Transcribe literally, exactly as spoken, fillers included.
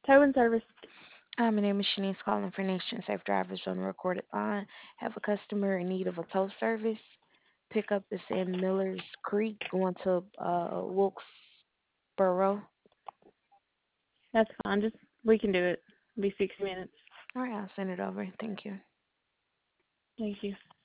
Towing service. Hi, my name is Shanice calling for Nation Safe Drivers on the recorded line. Have a customer in need of a tow service. Pickup is in Miller's Creek going to uh, Wilkesboro. That's fine. Just we can do it. It'll be sixty minutes. All right, I'll send it over. Thank you. Thank you.